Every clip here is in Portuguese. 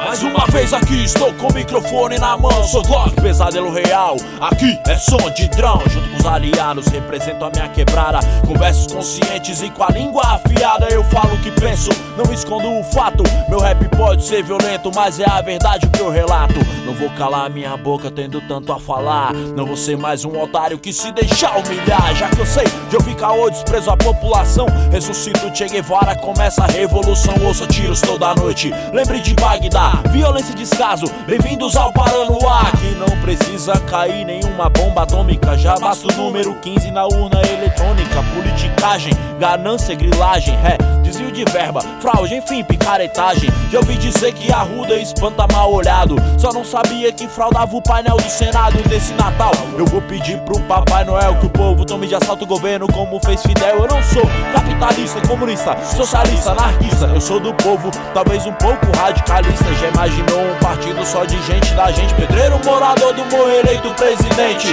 Mais uma vez aqui estou com o microfone na mão. Sou Glock, pesadelo real. Aqui é som de drão. Junto com os aliados represento a minha quebrada. Com versos conscientes e com a língua afiada eu falo o que penso, não escondo o fato. Meu rap pode ser violento, mas é a verdade o que eu relato. Não vou calar minha boca tendo tanto a falar. Não vou ser mais um otário que se deixar humilhar. Já cansei de ouvir caô, desprezo a população. Ressuscito Che Guevara, começa a revolução. Ouça tiros toda noite, lembre de Bagdá. Violência e descaso, bem-vindos ao Paranoá. Aqui não precisa cair nenhuma bomba atômica. Já basta o número 15 na urna eletrônica. Politicagem, ganância, grilagem, desvio de verba, fraude, enfim, picaretagem. Já ouvi dizer que Arruda espanta mal olhado. Só não sabia que fraudava o painel do Senado. Nesse Natal eu vou pedir pro Papai Noel que o povo tome de assalto o governo como fez Fidel. Eu não sou capitalista, comunista, socialista, anarquista. Eu sou do povo, talvez um pouco radicalista. Já imaginou um partido só de gente da gente? Pedreiro, morador do morro, eleito presidente.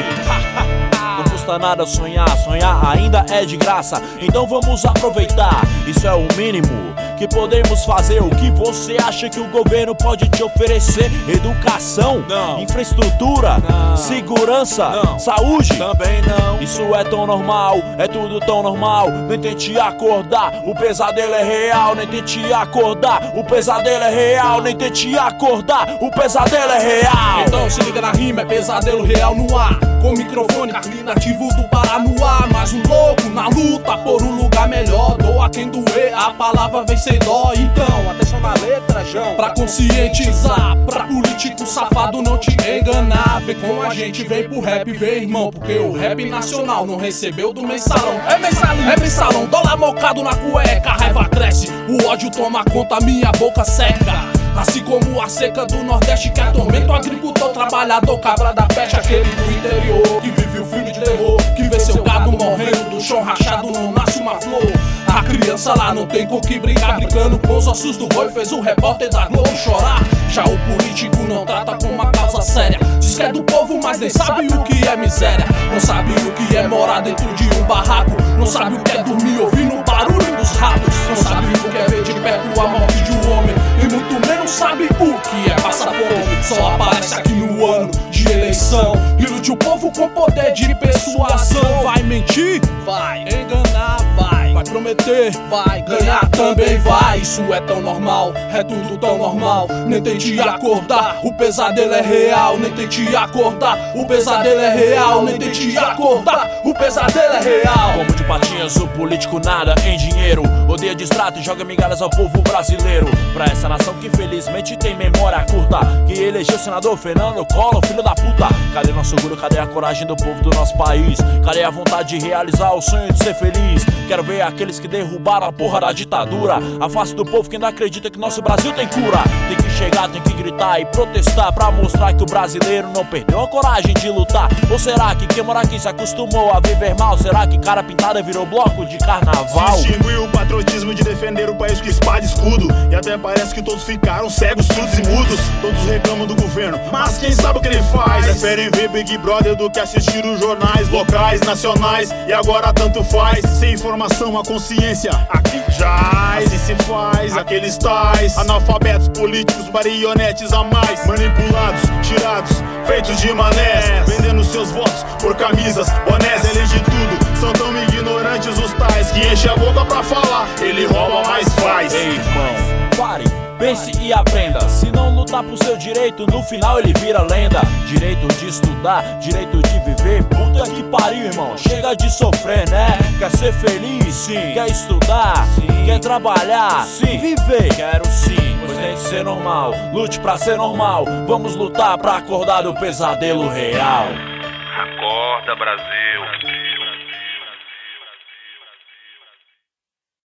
Não custa nada sonhar, sonhar ainda é de graça. Então vamos aproveitar, isso é o mínimo que podemos fazer. O que você acha que o governo pode te oferecer? Educação, não. Infraestrutura, não. Segurança, não. Saúde, também não. Isso é tão normal, é tudo tão normal. Nem tente acordar, o pesadelo é real. Nem tente acordar, o pesadelo é real. Nem tente acordar, o pesadelo é real. Então se liga na rima, é pesadelo real no ar. Com o microfone nativo do Pará no ar. Mais um louco na luta por um lugar melhor. Doa quem doer, a palavra vem sem dó. Então, atenção na letra, João. Pra conscientizar, pra político safado não te enganar. Vem com a gente, vem pro rap, vem irmão. Porque o rap nacional não recebeu do mensalão. É mensalão, dólar mocado na cueca. A raiva cresce, o ódio toma conta, minha boca seca. Assim como a seca do Nordeste que atormenta o agricultor, trabalhador, cabra da peste. Aquele do interior que vive o filme de terror, que vê seu gado morrendo do chão rachado, não nasce uma flor. A criança lá não tem com que brincar, brincando com os ossos do boi, fez o repórter da Globo chorar. Já o político não trata com uma causa séria. Diz que é do povo, mas nem sabe o que é miséria. Não sabe o que é morar dentro de um barraco. Não sabe o que é dormir ouvindo o barulho dos ratos. Não sabe o que é ver de perto a morte de um homem. E muito menos sabe o que é passar fome. Só aparece aqui no ano de eleição. Ilude o povo com poder de persuasão. Vai mentir? Vai. Enganar? Vai. Vai prometer? Vai. Ganhar também vai. Isso é tão normal, é tudo tão normal. Nem tente acordar, o pesadelo é real. Nem tente acordar, o pesadelo é real. Nem tente acordar, o pesadelo é real. Como de patinhas, o político nada em dinheiro. Odeia distrato e joga migalhas ao povo brasileiro. Pra essa nação que felizmente tem memória curta, que elegeu o senador Fernando Collor, filho da puta. Cadê nosso orgulho, cadê a coragem do povo do nosso país? Cadê a vontade de realizar o sonho de ser feliz? Quero ver aqueles que derrubaram a porra da ditadura. A face do povo que ainda acredita que nosso Brasil tem cura. Tem que chegar, tem que gritar e protestar pra mostrar que o brasileiro não perdeu a coragem de lutar. Ou será que quem mora aqui se acostumou a viver mal? Será que cara pintada virou bloco de carnaval? Se extinguiu o patriotismo de defender o país com espada e escudo. E até parece que todos ficaram cegos, surdos e mudos. Todos reclamam do governo, mas quem sabe o que ele faz? Preferem ver Big Brother do que assistir os jornais locais, nacionais. E agora tanto faz. Sem informação a consciência aqui jaz. Assim se faz, aqueles tais analfabetos políticos, marionetes a mais. Manipulados, tirados, feitos de manés. Vendendo seus votos por camisas, bonés. Além de tudo, são tão ignorantes os tais que enchem a boca pra falar, ele rouba, mas faz. Ei, irmão, pare, pense e aprenda. Se não lutar pro seu direito, no final ele vira lenda. Direito de estudar, direito de viver. Puta que pariu, irmão, chega de sofrer, né? Quer ser feliz? Sim. Quer estudar? Sim. Quer trabalhar? Sim. Viver? Quero sim, pois tem que ser normal. Lute pra ser normal, vamos lutar pra acordar do pesadelo real. Acorda, Brasil.